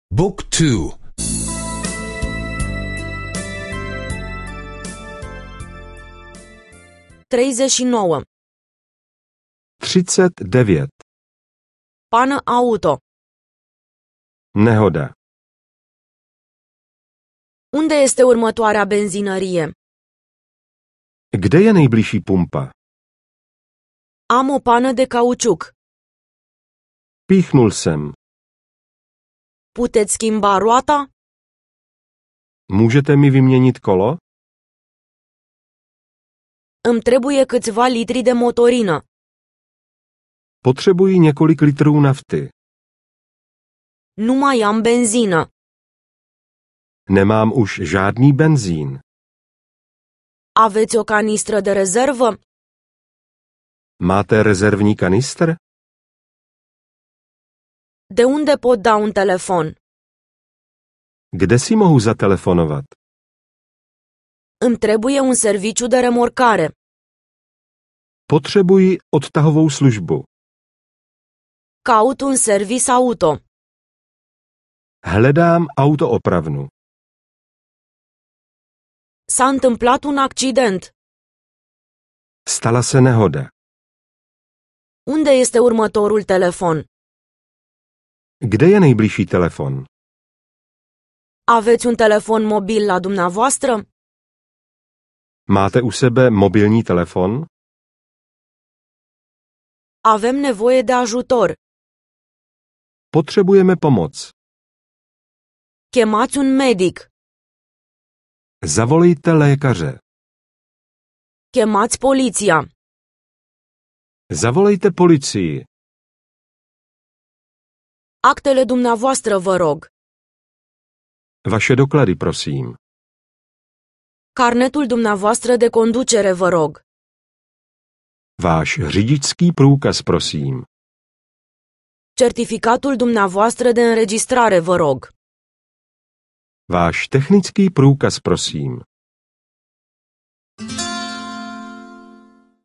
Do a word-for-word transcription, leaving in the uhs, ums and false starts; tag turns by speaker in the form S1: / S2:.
S1: Book two.
S2: treizeci și nouă.
S3: třicet devět.
S2: Pană auto.
S3: Nehoda.
S2: Unde este următoarea benzinărie?
S3: Kde je nejbližší pumpa?
S2: Am o pană de cauciuc.
S3: Píchnul jsem.
S2: Puteți schimba roata?
S3: Můžete mi vyměnit kolo?
S2: Îmi trebuie câțiva litri de motorină.
S3: Potřebuji několik litrů nafty.
S2: Nu mai am benzină.
S3: Nemám už žádný benzín.
S2: Aveți o canistră de rezervă?
S3: Máte rezervní kanistr?
S2: De unde pot da un telefon?
S3: Kde si mohu zatelefonovat?
S2: Îmi trebuie un serviciu de remorcare.
S3: Potřebuji odtahovou službu.
S2: Caut un servis auto.
S3: Hledám autoopravnu.
S2: S-a întâmplat un accident.
S3: Stala se nehoda.
S2: Unde este următorul telefon?
S3: Kde je nejbližší telefon?
S2: Aveți un telefon mobil la dumneavoastră?
S3: Máte u sebe mobilní telefon?
S2: Avem nevoie de ajutor.
S3: Potřebujeme pomoc.
S2: Chemați un medic.
S3: Zavolejte lékaře.
S2: Chemați poliția.
S3: Zavolejte policii.
S2: Actele dumneavoastră, vă rog.
S3: Vaše doklady, prosím.
S2: Carnetul dumneavoastră de conducere, vă rog.
S3: Váš řidičský průkaz, prosím.
S2: Certificatul dumneavoastră de înregistrare, vă rog.
S3: Váš technický průkaz, prosím.